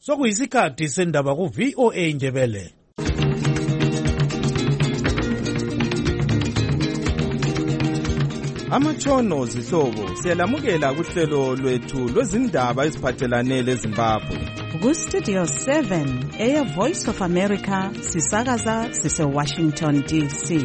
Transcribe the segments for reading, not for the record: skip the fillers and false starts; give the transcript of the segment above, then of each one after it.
Sokuyisikhathi sendaba ku VOA Ndebele. Amatshono zihlobo siyalamukela kuhlelo lwethu lwezindaba eziphathelane leZimbabwe. Ku Studio 7 Air Voice of America sisakaza sise Washington DC.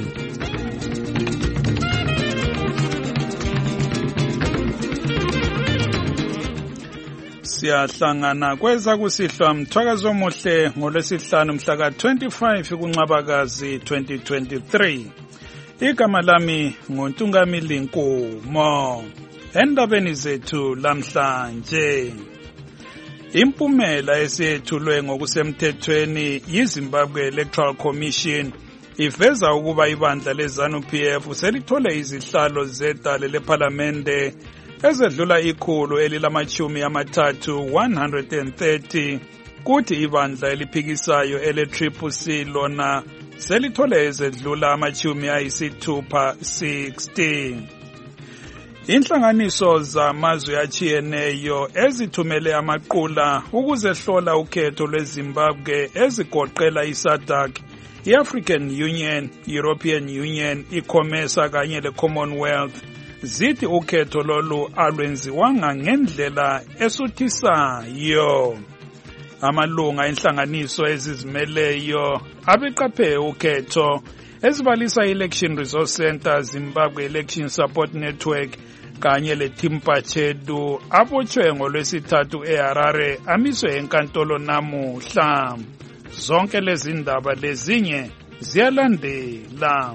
Siyahlangana kweza kusihlwa mthwakazo omuhle ngolwesihlanu mhla ka-25 kuNcwabakazi 2023. Igama lami nguNtungamili Nkumo. Endabeni zethu lamhlanje, impumela esiyethulwe ngokusemthethweni yiZimbabwe Electoral Commission iveza ukuba ibandla leZANU-PF selithole izihlalo zedale lephalamende ezedlula ikhulu elilamachumi amathathu 130, kuthi ibandla eliphikisayo ele-CCC lona selithole ezedlula amachumi ayisithupha 60. Inhlanganiso zamazwe achiyeneyo ezithumele amaqula ukuzehlola ukhetho lweZimbabwe ezigoqela iSADC, i-African Union, European Union, iCOMESA kanye leCommonwealth zithi ukhetho lolu alwenziwanga ngendlela esuthisayo. Amalunga enhlanganiso ezizimeleyo abeqaphe ukhetho ezibalisa i-Election Resource Center, Zimbabwe Election Support Network kanye leTimpachedu abotshwe ngolwesithathu eHarare amiswe enkantolo namuhla. Zonke lezi ndaba lezinye ziyalandela.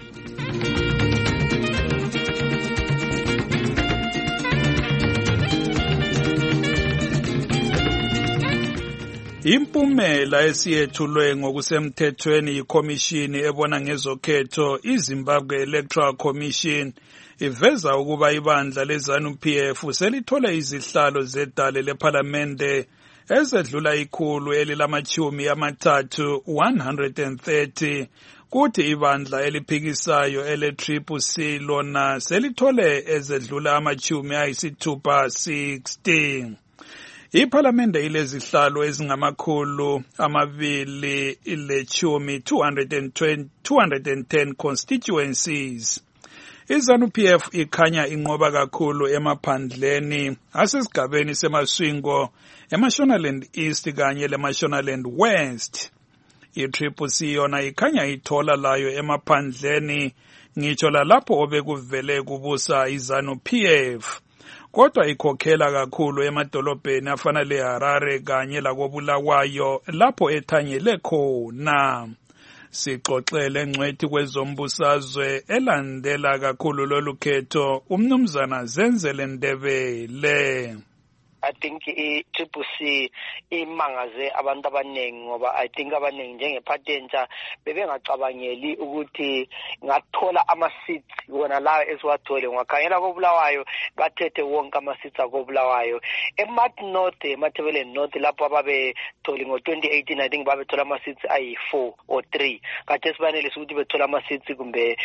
Impumela esiyethulwe ngokusemthethweni yikhomishini ebona ngezokhetho iZimbabwe Electoral Commission iveza ukuba ibandla leZANU-PF selithole izihlalo zedale lephalamende ezedlula ikhulu elilamachumi amathathu 130, kuthi ibandla eliphikisayo ele-CCC lona selithole ezedlula amachumi ayisithupha 60. Iphalamende ilezihlalo ezingamakhulu amabili ilechumi 210 constituencies. iZANU-PF ikhanya inqoba kakhulu emaphandleni asesigabeni semaswingo eMashonaland East kanye leMashonaland West. I-CCC yona ikhanya ithola layo emaphandleni ngitsho lalapho obekuvele kubusa iZANU-PF. Kodwa ikhokhela kakhulu emadolobheni afana leHarare kanye lakoBulawayo lapho ethanyele khona. Sixoxele ngcwethi kwezombusazwe elandela kakhulu lolu khetho umnumzana Zenzele Ndebele. I think i-CCC imangaze abantu abaningi ngoba I think abaningi njengephathi entsha bebengacabangeli ukuthi ngathola ama-seats wona lawo esiwathole. Ngakhangela koBulawayo bathethe wonke ama-seats akoBulawayo. eMat North, eMatabeleland North lapho ababethole ngo-2018 I think babethola ama-seats ayi-4 or 3. Kade sibanelisa ukuthi bethola ama-seats kumbe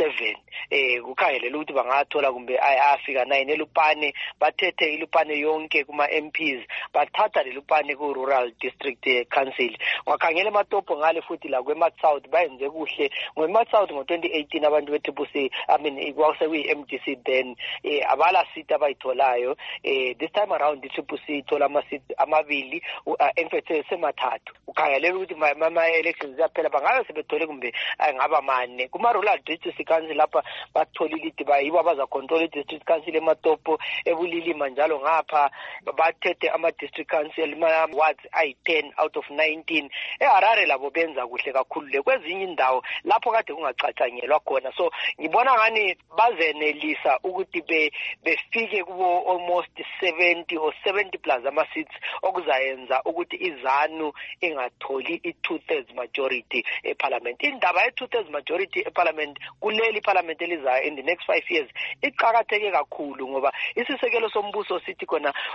7. Kukhangelele ukuthi bangathola kumbe afika 9. eLupane bathethe iLupane yonke kuma-MPs bathatha leLupane ku-Rural District Council. Ngakhangela eMatopo ngale futhi la kweMat South bayenze kuhle. NgoMat South ngo-2018 abantu be-CCC kwasekuyi-MDC then abala seat abayitholayo. This time around i-CCC ithola ama-seat amabili emfethe semathathu. Ukhangelela ukuthi ama-elections yaphela bangabe sebethole kumbe ngaba 4. Kuma-Rural District Council lapha batholile ukuthi bayibo abazacontrol i-District Council eMatopo, eBulilima njalo ngapha bathethe ama-District Council wards ayi-10 out of 19. eHarare labo benza kuhle kakhulu le kwezinye indawo lapho kade kungacatshanyelwa khona. So ngibona ngani bazenelisa ukuthi befike kubo almost 70 or 70 plus ama-seats okuzayenza ukuthi iZANU ingatholi i-2/3 majority eParliament. Indaba ye-2/3 majority eParliament kuleli Parliament elizayo in the next 5 years iqakatheke kakhulu ngoba isisekelo sombuso sithi khona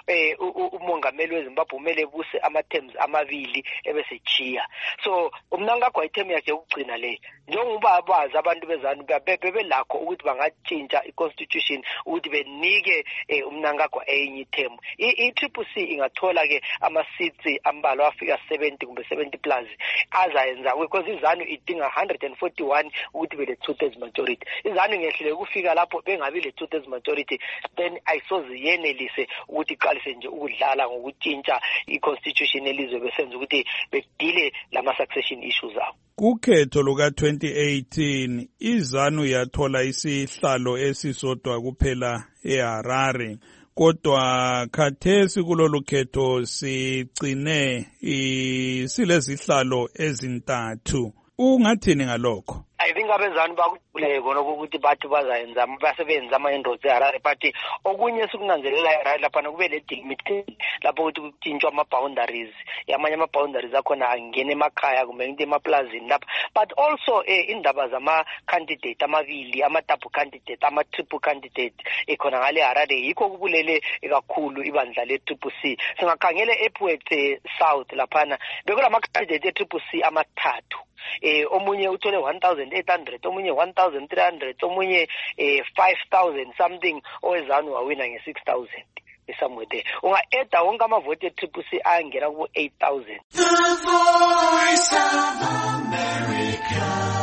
umongameli weZimbabwe umele buse ama-terms amabili ebese chiya. So uMnangagwa ithemu yakhe ukugcina le njengoba bazi abantu bezanu bebelakho ukuthi bangatshintsha i-constitution ukuthi benike uMnangagwa enye ithemu. I-TCC ingathola ke ama-seats ambalwa afika 70 kumbe 70 plus azayenza because iZanu idinga 141 ukuthi bele 2/3 majority. iZanu ngehlele kufika lapho bengabi le 2/3 majority then ayisoze yenelise ukuthi iqalise nje ukudlala ngokutshintsha i-constitution elizwe besenza ukuthi bedile lama-succession issues abo. Kukhetho luka-2018 iZanu yathola isihlalo esisodwa kuphela eHarare. Kodwa khathesi kulolu khetho sigcine silezihlalo ezintathu. Ungathini ngalokho? I think abezanu bakujule khona ukuthi bathi bazayenza basebenza ama-enroads eHarare but okunye sikunanzelela eHarare lapha kube le delimit lapho ukuthi kutshintshwa ama-boundaries yamanye ama-boundaries akhona angene emakhaya kumbe into emaplazini lapha but also indaba zama-candidate amabili ama-double candidate ama-triple candidate ekhona ngale Harare yikho kubulele kakhulu ibandla le-TCC. Singakhangele ePuet South laphana bekulama-candidate e-TCC amathathu. Omunye uthole 1,800, omunye 1,300, omunye 5,000 something, oweZanu wawina nge-6,000 somewhere there. Unga-eda wonke amavoti e-TCC ayangena ku 8,000. The Voice of America,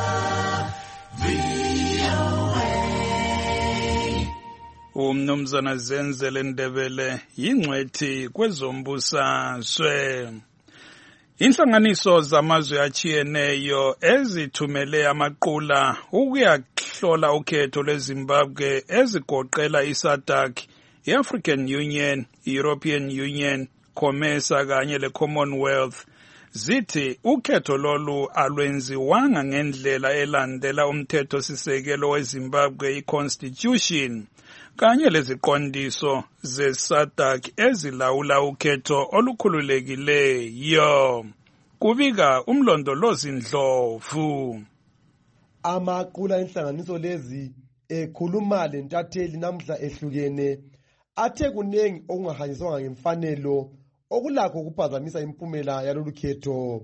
Umnumzana Zenzele Ndebele yingcwethi kwezombusazwe. Inhlanganiso zamazwe achiyeneyo ezithumele amaqula ukuyahlola ukhetho lweZimbabwe ezigoqela iSADC, iAfrican Union, European Union, COMESA kanye leCommonwealth zithi ukhetho lolu alwenziwanga ngendlela elandela umthetho sisekelo weZimbabwe iConstitution kanye leziqondiso zeSADC ezilawula ukhetho olukhululekileyo. Kubika umlondolozi Ndlovu. Amaqula enhlanganiso lezi ekhuluma lentatheli namhla ehlukene athe kunengi okungahanyiswanga ngemfanelo okulakho ukuphazamisa impumela yalolu khetho.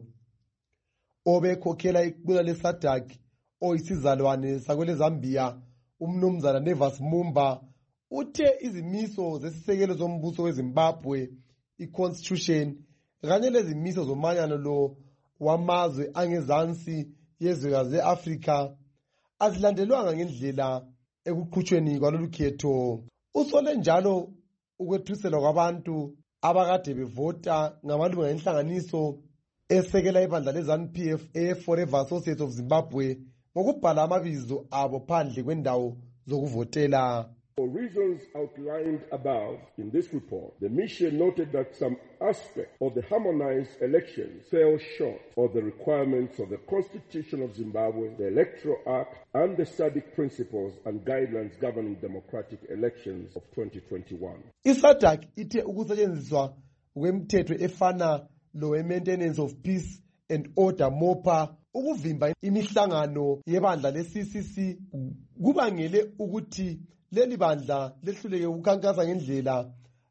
Obekhokhela iqula leSADC oyisizalwane sakwele Zambia umnumzana Nevas Mumba uthe izimiso zesisekelo zombuso weZimbabwe iConstitution kanye lezimiso zomanyano lo wamazwe angezansi yezwekazi leAfrika azilandelwanga ngendlela ekuqhutshweni kwalolu khetho. Usole njalo ukwethuselwa kwabantu abakade bevota ngamalunga enhlanganiso esekela ibandla leZANU-PF eForever Associates of Zimbabwe ngokubhala amabizo abo phandle kwendawo zokuvotela. For reasons outlined above in this report, the mission noted that some aspects of the harmonized elections fell short of the requirements of the Constitution of Zimbabwe, the Electoral Act, and the SADC principles and guidelines governing democratic elections of 2021. iSADC ithe ukusetshenziswa kwemthetho efana lo-Maintenance of Peace and Order MOPA ukuvimba imihlangano yebandla le-CCC kubangele ukuthi leli bandla lehluleke ukukhankasa ngendlela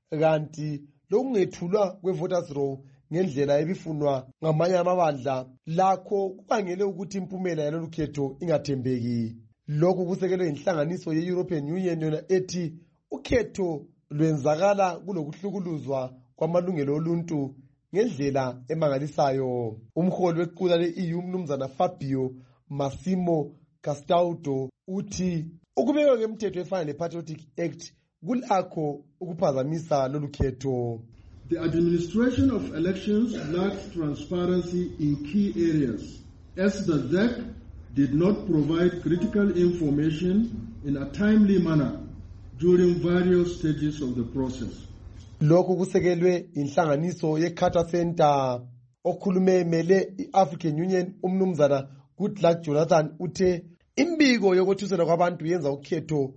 kanti lokungethulwa kwe-voters roll ngendlela ebifunwa ngamanye amabandla lakho kubangele ukuthi impumela yalolu khetho ingathembeki. Lokhu kusekelwe inhlanganiso ye-European Union yona ethi ukhetho lwenzakala kulokuhlukuluzwa kwamalungelo oluntu ngendlela emangalisayo. Umholi wequla le-EU umnumzana Fabio Massimo Castaldo uthi ukubekwa ngemthetho efana le-Patriotic Act kulakho ukuphazamisa lolu khetho. The administration of elections lacks transparency in key areas, as the ZEC did not provide critical information in a timely manner during various stages of the process. Lokhu kusekelwe inhlanganiso ye-Carter Center okhulume mele i-African Union umnumzana Goodluck Jonathan uthe imbiko yokwethuselwa kwabantu yenza ukhetho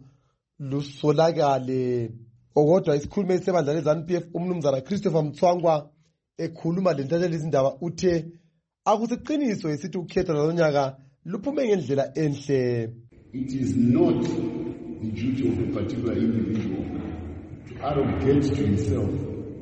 lusolakale. Okodwa isikhulume sebandla leZANU-PF umnumzana Christopher Mtswangwa ekhuluma lentatheli izindaba uthe akusiqiniso esithi ukhetho lonyaka luphume ngendlela enhle. It is not the duty of a particular individual to arrogate to himself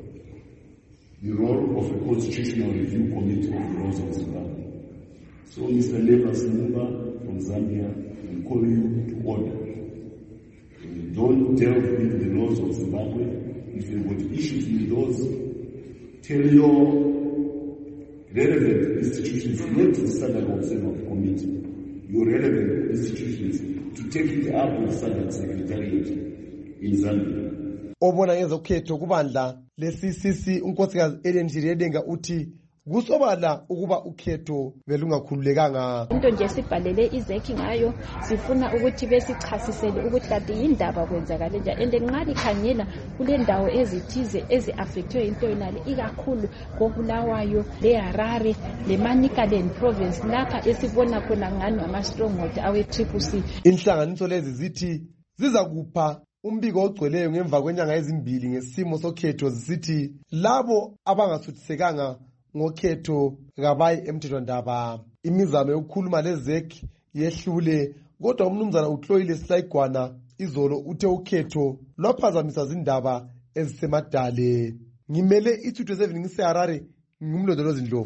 the role of a constitutional review committee of the laws of Zimbabwe. So, Mr. Leva Simba from Zambia, we call you to order. Don't delve into the laws of Zimbabwe. If you've got issues with those, tell your relevant institutions, not the Standard Observer Committee, your relevant institutions, to take it up with Standard Secretariat in Zambia. Obona ngezokhetho kubandla le-CCC unkosikazi Ellen Jiredenga uthi kusobala ukuba ukhetho belungakhululekanga. Into nje sibhalele izekhi ngayo sifuna ukuthi besichasisele ukuthi kanti yindaba kwenzakala njani and nxa likhangela kule ndawo ezithize ezi-affectwe into yonale ikakhulu koBulawayo leHarare leManicaland province lapha esibona khona ngani ama-stronghold awe-CCC. Inhlanganiso lezi zithi zizakupha umbiko ogcweleyo ngemva kwenyanga ezimbili ngesimo sokhetho zisithi labo abangasuthisekanga ngokhetho kabayi emthethwandaba. Imizamo yokukhuluma lezek yehlule kodwa umnumzana uHloile Silayigwana izolo uthe ukhetho lwaphazamisa izindaba ezisemadale. Ngimele iThuthwe 7 ngiseHarare ngumlondolozi Ndlovu.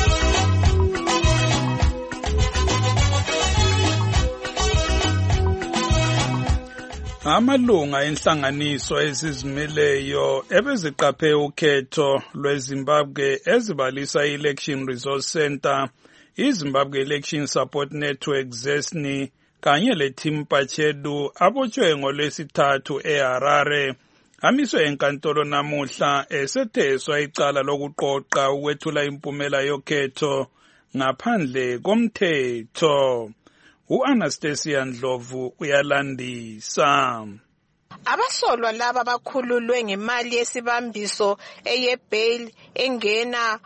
Amalunga enhlanganiso ezizimeleyo ebeziqaphe ukhetho lweZimbabwe ezibalisa i-Election Resource Center, iZimbabwe Election Support Network ZESNI kanye leTeam Pachedu abotshwe ngolwesithathu eHarare amiswe enkantolo namuhla esetheswa icala lokuqoqa ukwethula impumela yokhetho ngaphandle komthetho. U-Anastasia Ndlovu uyalandisa. Abasolwa laba bakhululwe ngemali yesibambiso eyebail engena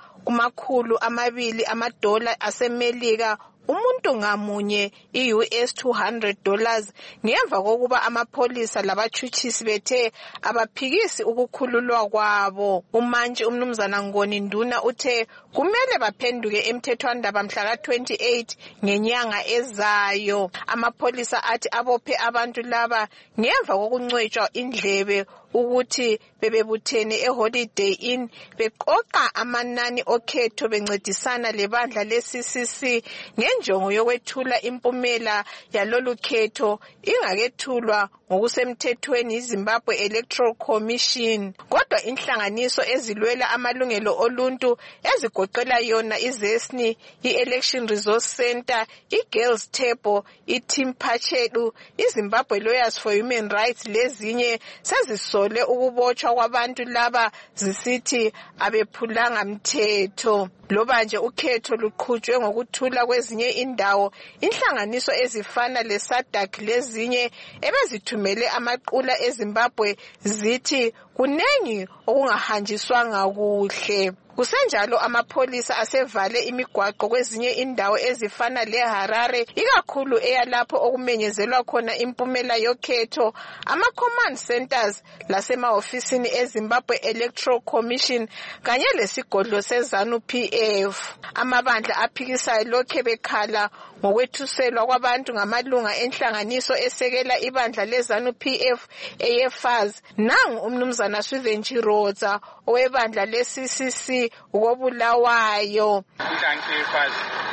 $200 asemelika umuntu ngamunye i-US $200 ngemva kokuba amapholisa labathutshisi bethe abaphikisi ukukhululwa kwabo. Umantshi umnumzana Ngoni Nduna uthe kumele baphenduke emthethwandaba mhla ka-28 ngenyanga ezayo. Amapholisa athi abophe abantu laba ngemva kokuncwetshwa indlebe ukuthi bebebuthene eHoliday Inn beqoqa amanani okhetho bencedisana lebandla le-CCC ngenjongo yokwethula impumela yalolu khetho ingakethulwa ngokusemthethweni iZimbabwe Electoral Commission. Kodwa inhlanganiso ezilwela amalungelo oluntu ezigoqela yona iZESNI, i-Election Resource Center, i-Girls Table, i-Team Pachedu, iZimbabwe Lawyers for Human Rights lezinye sezisole ukubotshwa kwabantu laba zisithi abephulanga mthetho. Loba nje ukhetho luqhutshwe ngokuthula kwezinye indawo, inhlanganiso ezifana leSADC lezinye ebezithumele amaqula eZimbabwe zithi kunengi okungahanjiswanga kuhle. Kusenjalo amapholisa asevale imigwaqo kwezinye indawo ezifana leHarare ikakhulu eyalapho okumenyezelwa khona impumela yokhetho, ama-command centers lasemahofisini eZimbabwe Electoral Commission kanye lesigodlo seZANU-PF. Amabandla aphikisayo lokhe bekhala ngokwethuselwa kwabantu ngamalunga enhlanganiso esekela ibandla leZANU-PF eyeFAZ. Nangu umnumzana Swivenji Rodza owebandla le-CCC ukoBulawayo. Inhlanganiso yeFAZ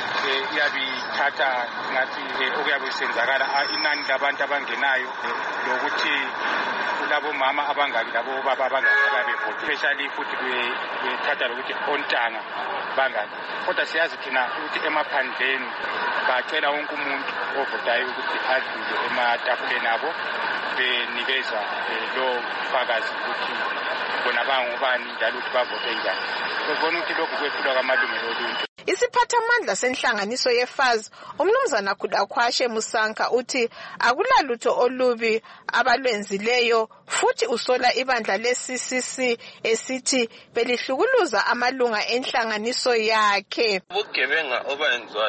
iyabithatha ngathi okuyabe kusenzakala inani labantu abangenayo lokuthi kulabo mama abangaki labo baba abangaki ababevota, especially futhi bethatha lokuthi ontanga bangaki. Kodwa siyazi thina ukuthi emaphandleni bacela wonke umuntu ovotayo ukuthi adlule ematafuleni abo benikeza lo fakazi ukuthi bona bangubani njalo ukuthi bavote njani. Sibona ukuthi lokhu kwephulwa kwamalungelo oluntu. Isiphathamandla senhlanganiso yeFAZ umnumzana Kudakhwashe Musanka uthi akulalutho olubi abalwenzileyo futhi usola ibandla le-CCC esithi belihlukuluza amalunga enhlanganiso yakhe. Ubugebenga obenziwa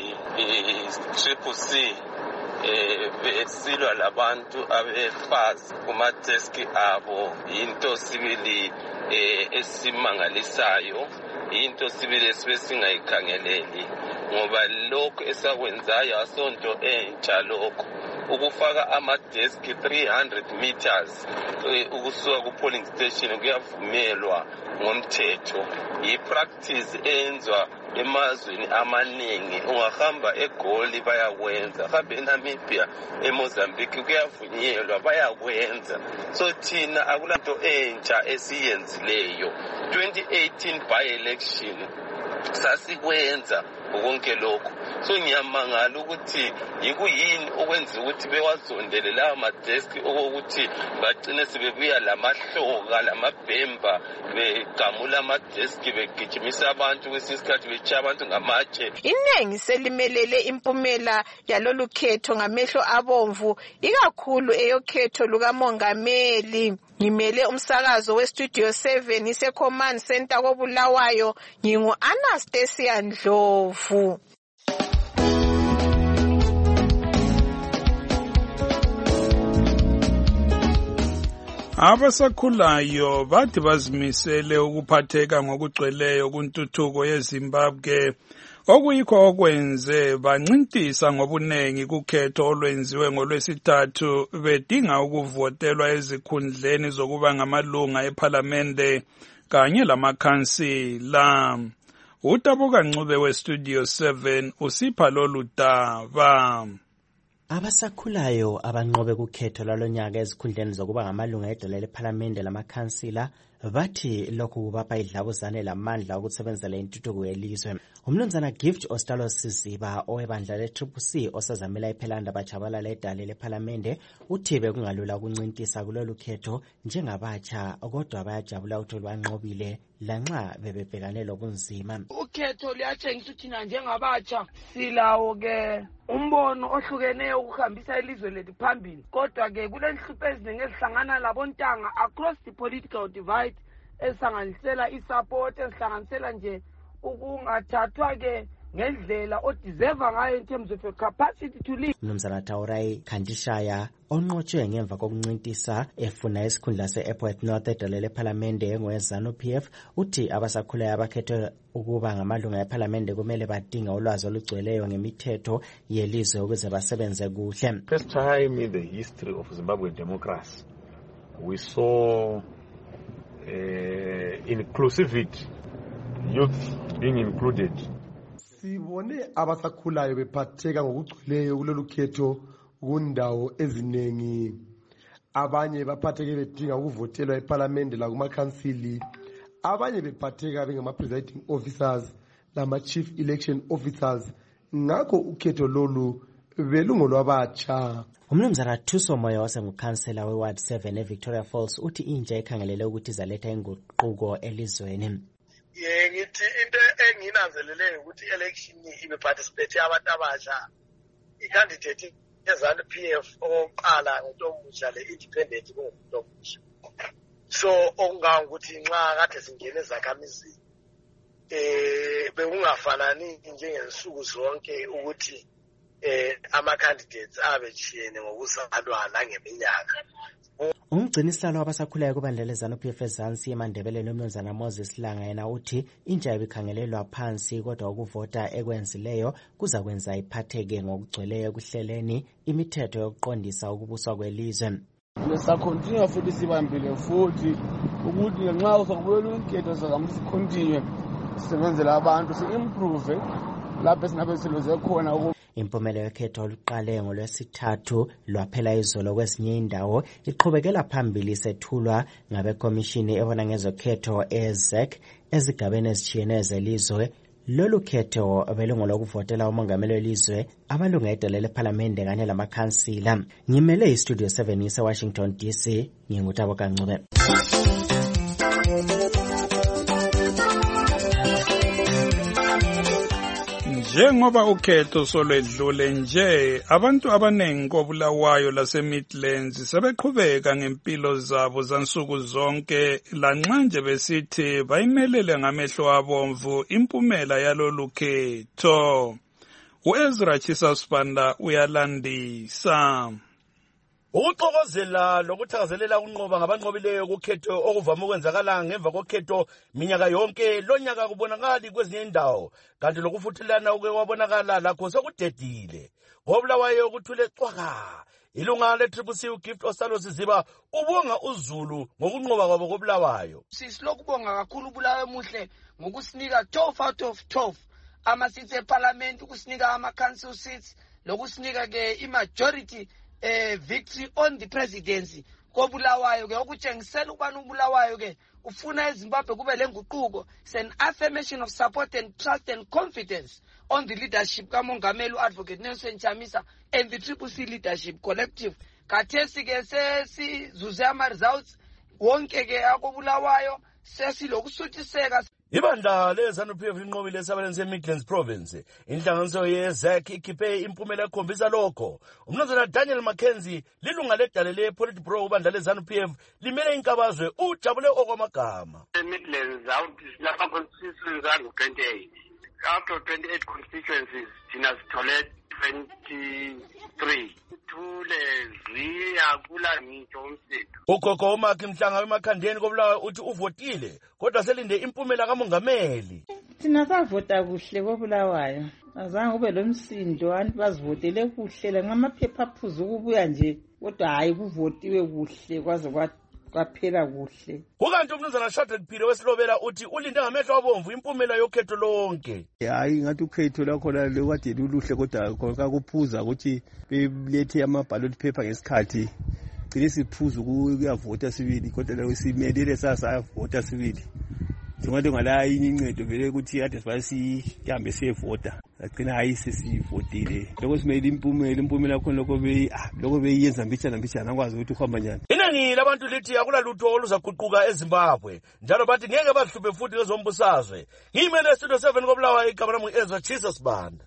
yi-CCC besilwa labantu abeFAZ kumadeski abo into sibili esimangalisayo into sibile sibe singayikhangeleli ngoba lokho esakwenzayo asonto entsha lokho ukufaka amadeski 300 meters ukusuka ku-polling station kuyavumelwa ngomthetho yi-practice eyenzwa emazweni amaningi ungahamba eGoli bayakwenza hambe eNamibia eMozambique kuyavunyelwa bayakwenza so thina akulanto entsha esiyenzileyo 2018 by-election sasikwenza konke lokho so ngiyamangala ukuthi yikuyini okwenza ukuthi bewazondele lawo madeski okokuthi bagcine sebebuya lamahloka lamabhemba begamula amadeski begijimisa abantu kwesinye isikhathi betshiya abantu ngamatshe. Iningi selimelele impumela yalolu khetho ngamehlo abomvu ikakhulu eyokhetho lukamongameli. Ngimele umsakazo weStudio 7 ise-Command Center koBulawayo ngingu-Anastasia Ndlovu. Abasakhulayo bathi bazimisele ukuphatheka ngokugcweleyo kuntuthuko yeZimbabwe okuyikho okwenze bancintisa ngobunengi kukhetho olwenziwe ngolwesithathu bedinga ukuvotelwa ezikhundleni zokuba ngamalunga ePhalamende kanye lamakhansila. Utabuka Ncube weStudio 7 usipha lolu daba. Abasakhulayo abanqobe kukhetho lalonyaka ezikhundleni zokuba ngamalunga edolobha lePhalamende lamakhansila bathi lokhu kubapha idlabuzane lamandla ukusebenzela intuthuko yelizwe. Umnumzana Gift Ostalos Siziba owebandla le-CCC osazamela iPhelanda bajabalala edale lePhalamende uthi bekungalula ukuncintisa kulolu khetho njengabatsha kodwa bayajabula ukuthi banqobile lanxa bebebhekane lobunzima. Ukhetho liyatshengisa ukuthi thina njengabatsha silawo ke umbono ohlukeneyo ukuhambisa ilizwe lethu phambili kodwa ke kulenhlupho eziningi ezihlangana labontanga across the political divide esanganisela isupport esihlanganisela nje ukungathathwa ke ngendlela odeserve ngayo in terms of your capacity to lead. Mnumzana Taurai Khandishaya onqotshwe ngemva kokuncintisa efuna isikhundla se-Epworth North edolobha lePhalamende ngoZANU-PF uthi abasakhulayo abakhethwe ukuba ngamalunga ePhalamende kumele badinga ulwazi olugcweleyo ngemithetho yelizwe ukuze basebenze kuhle. First time in the history of Zimbabwean democracy we saw inclusivity, youth being included. Sibone abasakhulayo bephatheka ngokugcweleyo kulolu khetho kundawo ezinengi. Abanye baphatheke bedinga ukuvotelwa ePhalamende la kumakhansili. Abanye bephatheka bengama-presiding officers lama-chief election officers. Ngakho ukhetho lolu belungolwabatsha. Umnumzana Thuso Moyo wasengukhansela we-Ward 7 eVictoria Falls uthi intsha ikhangelele ukuthi izaletha inguquko elizweni. Ngithi into enginanzeleleyo ukuthi election ibe participate abantu abasha i-candidate yeZANU-PF oqala ngoNtombusha le-independent ngoNtombusha so okungangokuthi nxa kade singene ezakhamizini bekungafanani njengensuku zonke ukuthi ama-candidates abetshiyene ngokuzalwa langeminyaka. Umgcinisihlalo wabasakhulayo kubandla leZANU-PF eZansi eMandebeleni umnumzana Moses Langa yena uthi intsha ibikhangelelwa phansi kodwa ukuvota ekwenzileyo kuza kwenza iphatheke ngokugcweleyo ekuhleleni imithetho yokuqondisa ukubuswa kwelizwe. Lesakhontinue futhi sibambile futhi ukuthi ngenxa uzokubulela ukhetho sokamsikhontinue sisebenzela abantu si-improve lapho singabe siloze khona. Impumela yokhetho oluqale ngolwesithathu lwaphela izolo kwezinye indawo iqhubekela phambili isethulwa ngabekomishini ebona ngezokhetho eZEC ezigabeni ezitshiyeneyo zelizwe. Lolu khetho belungolokuvotela umongameli welizwe amalunga edolobha lePhalamende kanye lamakhansila. Ngimele iStudio 7 eWashington DC ngingutabuka Ncube. Njengoba ukhetho solwedlule nje abantu abanengi koBulawayo laseMidlands sebeqhubeka ngempilo zabo zansuku zonke lanxa nje besithi bayimelele ngamehlo abomvu impumela yalolu khetho. uEzra Chisasbanda uyalandisa. Ukuxokozela lokuthakazelela unqoba ngabanqobileyo kukhetho okuvama ukwenzakala ngemva kokhetho minyaka yonke lonyaka kubonakali kwezinye indawo kanti lokufuthelana okwabonakala lakho sekudedile. Ngobulawayo kuthule cwaka. Ilunga le-CCC uGift Osalo Siziba ubonga uZulu ngokunqoba kwabo kobulawayo. Silokubonga kakhulu uBulawayo muhle ngokusinika 12 out of 12 ama-seats eParliament, ukusinika ama-council seats, lokusinika ke i-majority victory on the presidency kobulawayo ke okutshengisela ukubana uBulawayo ke ufuna eZimbabwe kube lenguquko. It's an affirmation of support and trust and confidence on the leadership kaMongameli uAdvocate Nelson Chamisa and the CCC leadership collective. Kathesi ke sesizuze ama-results wonke ke akobulawayo sesilokusuthiseka. Ibandla leZANU-PF linqobile esabelweni se-Midlands Province. Inhlanganiso ye-ZAC ikhiphe impumela ekhombisa lokho. Umnumzana Daniel Mackenzie lilunga ledale le-Politburo ubandla leZANU-PF limele inkabazwe ujabule okwamagama. Midlands out lapha constituencies angu-28. Out of 28 constituencies thina sithole 23. Ugogo uMakhi Mhlanga weMakhandeni kobulawayo uthi uvotile kodwa selinde impumela kaMongameli. Thina savota kuhle kobulawayo. Azange kube lomsindo abantu bazivotele kuhle ngamaphepha aphuzu ukubuya nje kodwa hayi kuvotiwe kuhle kwaze kwaphela kuhle. Kukanti umnumzana Shadrack Phiri wesilobela uthi ulinde ngamehlo abomvu impumela yokhetho lonke. Hayi ngathi ukhetho lakho lokade luluhle kodwa kakuphuza ukuthi belethe ama-ballot paper ngesikhathi. Gcine siphuza ukuyavota sibili kodwa lo simelele sasayavota sibili. Singathi ngala yini incedo vele ukuthi kade sihambe siyevota. Agcina hayi sesivotile. Lokho simele impumela khona lokho beyenza mbijana akwazi ukuthi uhamba njani. Inani labantu lithi akulalutho oluzaguquka eZimbabwe njalo bathi ngeke bahluphe futhi lezombusazwe. Ngimele Studio 7 kobulawayo igama lami Ezra Jesus Banda.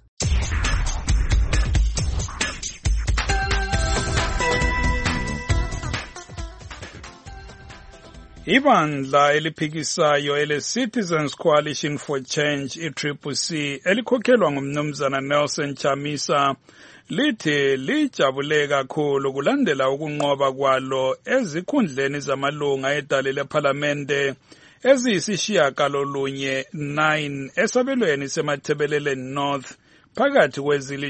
Ibandla eliphikisayo ele-Citizens Coalition for Change i-CCC elikhokhelwa ngumnumzana Nelson Chamisa lithi lijabule kakhulu kulandela ukunqoba kwalo ezikhundleni zamalunga edale leParlamente eziyisishiyagalolunye 9 esabelweni seMathebeleleni North phakathi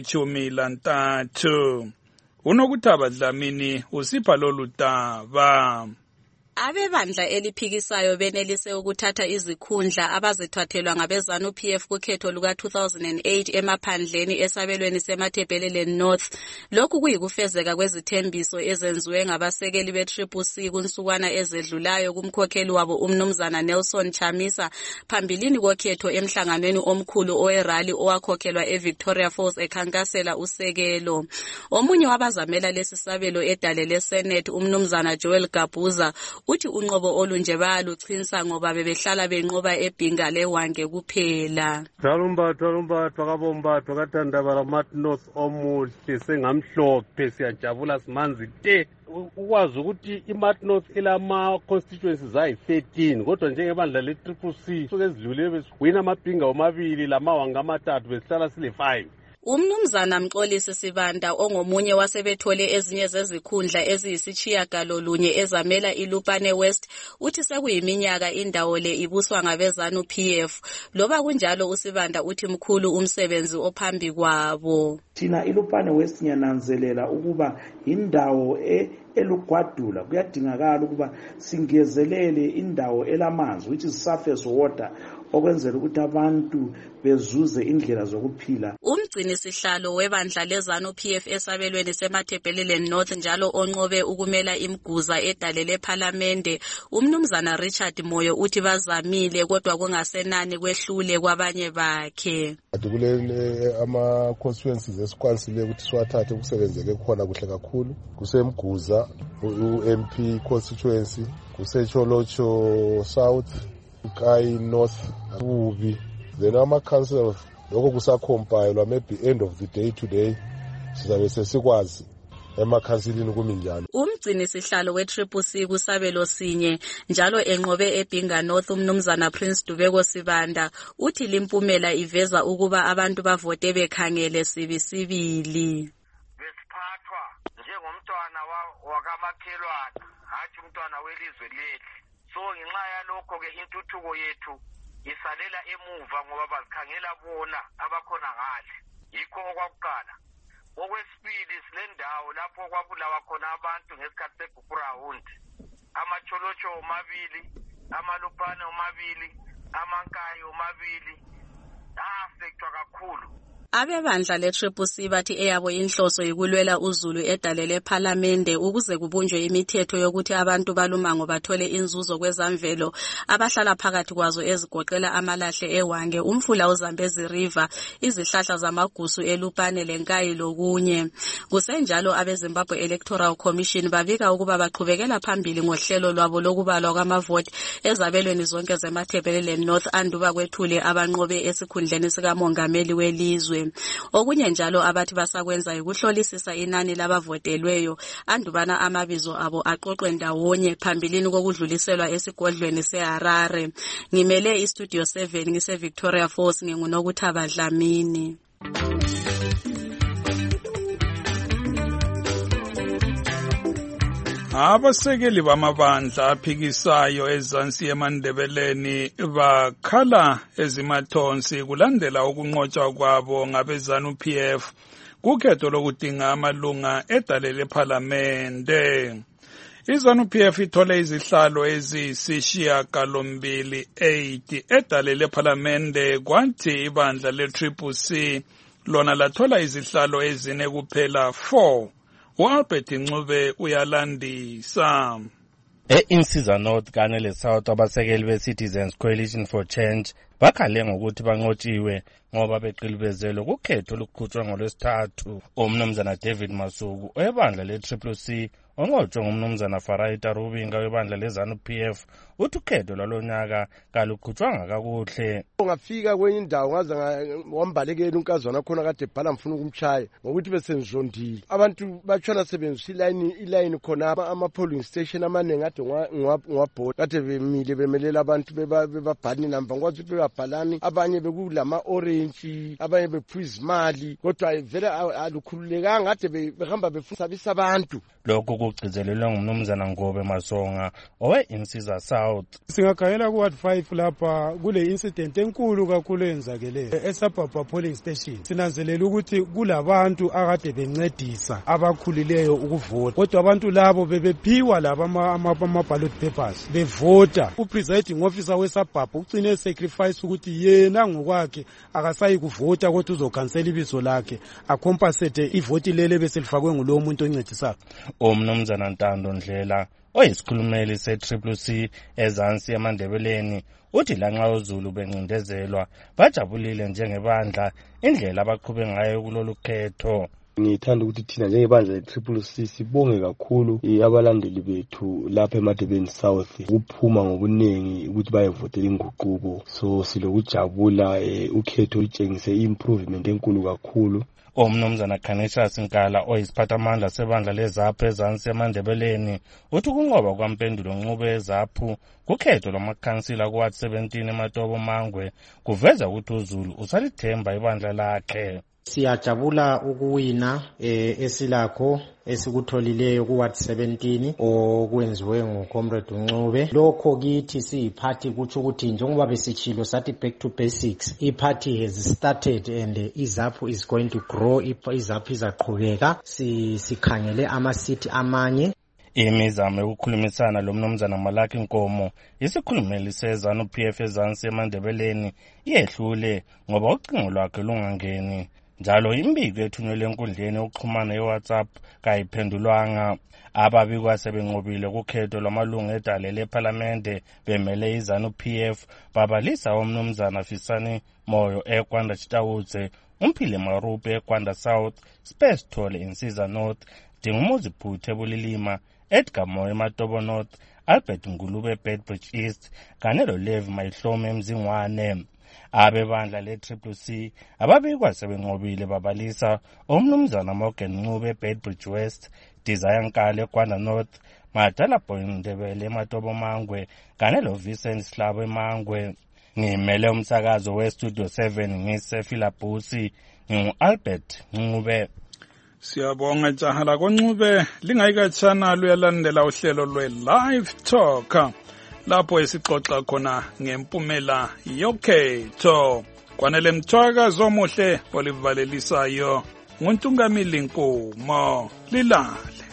kwezili-13. Unokuthaba Dlamini usipha lolu daba. Abebandla eliphikisayo benelise ukuthatha izikhundla abazithathelwa ngabeZANU-PF kukhetho luka-2008 emaphandleni esabelweni seMathebeleleni North. Lokhu kuyikufezeka kwezithembiso ezenziwe ngabasekeli be-CCC kunsukwana ezedlulayo kumkhokheli wabo umnumzana Nelson Chamisa phambilini kokhetho emhlanganweni omkhulu owerali owakhokhelwa eVictoria Falls ekhankasela usekelo. Omunye wabazamela lesisabelo edale leSenate umnumzana Joel Gabuza uthi unqobo olunje bayaluchinsa ngoba bebehlala benqoba ebhinga lewange kuphela. Thalumbathwa kabombathwa kathandabala North omuhle sengamhlophe siyajabula simanzi te. Ukwazi ukuthi iMartnorth ilama-constituencies ayi-13 kodwa njengebandla le-CCC suke ezidlule besiwina amabhinga omabili lamawanga amathathu besihlala sile-5. Umnumzana Mxolisi Sibanda ongomunye wasebethole ezinye zezikhundla eziyisishiyagalolunye ezamela iLupane West uthi sekuyiminyaka indawo le ibuswa ngabeZANU-PF. Loba kunjalo uSibanda uthi mkhulu umsebenzi ophambi kwabo. Thina iLupane West ngiyananzelela ukuba indawo elugwadula kuyadingakala ukuba singezelele indawo elamanzi which is surface water okwenzela ukuthi abantu bezuze indlela zokuphila. Umgcini sihlalo webandla leZANU-PF esabelweni seMathebeleleni North njalo onqobe ukumela imguza edale leParlamente umnumzana Richard Moyo uthi bazamile kodwa kungasenani kwehlule kwabanye bakhe. Kule ama-constituencies esikwanisile ukuthi siwathathe kusebenzeke khona kuhle kakhulu kusemguza u-MP constituency kuseCholocho South Kai North Ubi then ama-council lokho kusakhompayelwa maybe end of the day today sizabe sesikwazi emakhansilini kuminjalo. Umgcini sihlalo we-CCC kusabelo sinye njalo enqobe ebhinga North umnumzana Prince Dubeko Sibanda uthi limpumela iveza ukuba abantu bavote bekhangele sibisibili. Besiphathwa njengomntwana kamakhelwana hathi umntwana welizwe lethu. So ngenxa yalokho-ke intuthuko yethu isalela emuva ngoba bazikhangela bona abakhona ngale. Yikho okwakuqala. Okwesibili silendawo lapho kwabulawa khona abantu ngesikhathi seBukurawundi. Amacholocho omabili, amalupane omabili, amankayi omabili afektwa kakhulu. Abebandla le-CCC bathi eyabo inhloso yikulwela uzulu edale lephalamende ukuze kubunjwe imithetho yokuthi abantu balumango bathole inzuzo kwezamvelo abahlala phakathi kwazo ezigoqela amalahle eWange, umfula uZambezi River, izihlahla zamagusu eLupane leNkayi lokunye. Kusenjalo abeZimbabwe Electoral Commission babika ukuba baqhubekela phambili ngohlelo lwabo lokubalwa kwamavoti ezabelweni zonke zemaThebelele North anduba kwethule abanqobe esikhundleni sikamongameli welizwe. Okunye njalo abathi basakwenza ukuhlolisisa inani labavotelweyo andubana amabizo abo aqoqwe ndawonye phambilini kokudluliselwa esigodlweni seHarare. Ngimele iStudio 7 ngise Victoria Falls nginguNokuthaba Dlamini. Abasekeli bamabandla aphikisayo ezansi eMandebeleni bakhala ezimathonsi kulandela ukunqotshwa kwabo ngabeZANU-PF kukhetho lokudinga amalunga edale lephalamende. iZANU-PF ithole izihlalo eziyisishiyagalombili 8 edale lephalamende, kwathi ibandla le-CCC lona lathola izihlalo ezine kuphela 4. U-Albert Ncube uyalandisa. E-Insiza North kanye le-South abasekeli be-Citizens Coalition for Change bakhale ngokuthi banqotshiwe ngoba beqilibezelo kukhetho oluqhutshwa ngolwesithathu. Umnumzana David Masuku webandla le-CCC onqotshwe ngumnumzana Faraita Rubinga webandla leZANU-PF uthi ukhetho lwalonyaka kaluqhutshwanga kakuhle. Ungafika kwenye indawo ngaze wambalekela unkazana khona kade ebhala mfuna ukumtshaya ngokuthi besenzondile. Abantu batshona sebenzisa iline khona ama-polling station amaningi ade ngwabhoda kade bemile bemelela abantu bebabhani namba ngwazi ukuthi bebabhalani, abanye bekulama orange, abanye bephuza izimali, kodwa vele alukhululekanga ade behamba befusabisa abantu. Lokho kugcizelelwe ngumnumzana Ngobe Masonga owe-Insiza South. Singakhayela ku-Ward 5 lapha kule incident enkulu kakhulu eyenzakeleyo eSabhabha polling station. Sinanzelela ukuthi kulabantu akade bencedisa abakhulileyo ukuvota, kodwa abantu labo bebephiwa laba ama-ballot papers bevota. U-presiding officer weSabhabha ugcine sacrifice ukuthi yena ngokwakhe akasayi kuvota kodwa uzokhansela ibizo lakhe acompensate ivoti lele beselifakwe ngulowo muntu oncedisayo. Umnumzana Ntando Ndlela oyisikhulumeli se-CCC ezansi eMandebeleni uthi lanxa uZulu bencindezelwa bajabulile njengebandla indlela abaqhube ngayo kulolu khetho. Ngithanda ukuthi thina njengebandla le-CCC sibonge kakhulu abalandeli bethu lapha eMadebeleni South ukuphuma ngobuningi ukuthi bayevotela inguquko. So silokujabula ukhetho litshengise improvement enkulu kakhulu. Umnumzana Canisius Nkala oyisiphathamandla sebandla leZAPHU ezansi eMandebeleni uthi ukunqoba kwampendulo Ncube eZAPHU kukhetho lwamakhansila ku-Ward 17 eMatobo Mangwe kuveza ukuthi uZulu usalithemba ibandla lakhe. Siyajabula ukuwina esilakho esikutholileyo ku-Ward 17 okwenziwe nguComrade Ncube. Lokho kithi siyiphathi kutsho ukuthi njengoba besitshilo sathi back to basics, iphathi has started and iZAPHU is going to grow. iZAPHU izaqhubeka, sikhangele ama-city amanye. Imizamo yokukhulumisana lomnumzana Malaki Nkomo isikhulumeli seZANU-PF ezansi eMandebeleni yehlule ngoba ucingo lwakhe lungangeni. Njalo imbiko ethunyelwe enkundleni yokuxhumana yeWhatsApp kayiphendulwanga. Ababikwa sebenqobile kukhetho lwamalungu edale lephalamende bemele iZANU-PF babalisa umnumzana Fisani Moyo eKwanda Chitawutse, uMphile Marupe eKwanda South, Space Thole Insiza North, Dingumuzi Phuthe Bulilima, Edgar Moyo eMatobo North, Albert Ngulube Bedbridge East kanye loLev Mayihlome eMzingwane. Abebandla le-CCC ababikwa sebenqobile babalisa umnumzana Morgan Ncube eBedbridge West, Desire Nkale eKwanda North, Madala Ndebele eMatobo Mangwe kanye loVincent Slabo eMangwe. Ngimele umsakazo weStudio 7 ngise Philabusi, ngingu-Albert Ncube. Siyabonga jaha la koNcube lingayikatshana luyalandela uhlelo lwe-Live Talk lapho esixoxa khona ngempumela yokhetho. Kwanele Mthwakazi omuhle olivalelisayo nguNtungamili Nkomo. Lilale.